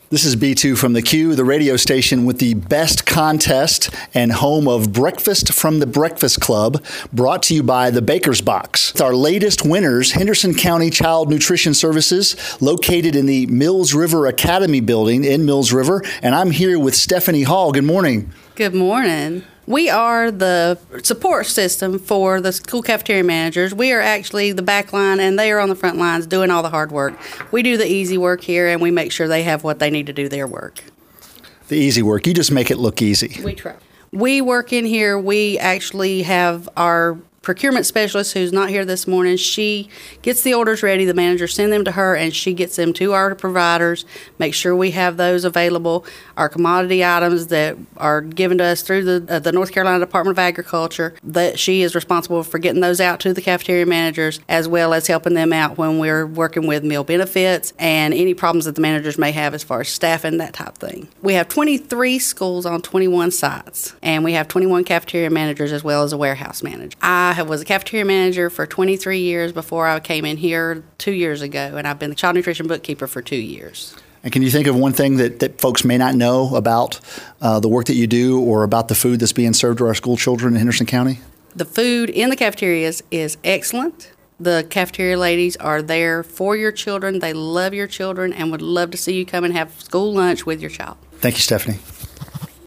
This is B2 from the Q, the radio station with the best contest and home of Breakfast from the Breakfast Club, brought to you by the Baker's Box. With our latest winners, Henderson County Child Nutrition Services, located in the Mills River Academy building in Mills River. And I'm here with Stephanie Hall. Good morning. Good morning. We are the support system for the school cafeteria managers. We are actually the back line, and they are on the front lines doing all the hard work. We do the easy work here, and we make sure they have what they need to do their work. The easy work. You just make it look easy. We try. We work in here. We actually have our procurement specialist who's not here this morning. She gets the orders ready. The manager sends them to her, and she gets them to our providers, make sure we have those available. Our commodity items that are given to us through the North Carolina Department of Agriculture, that she is responsible for getting those out to the cafeteria managers, as well as helping them out when we're working with meal benefits and any problems that the managers may have as far as staffing, that type of thing. We have 23 schools on 21 sites, and we have 21 cafeteria managers as well as a warehouse manager. I was a cafeteria manager for 23 years before I came in here 2 years ago, and I've been the child nutrition bookkeeper for 2 years. And can you think of one thing that folks may not know about the work that you do or about the food that's being served to our school children in Henderson County? The food in the cafeterias is excellent. The cafeteria ladies are there for your children. They love your children and would love to see you come and have school lunch with your child. Thank you, Stephanie.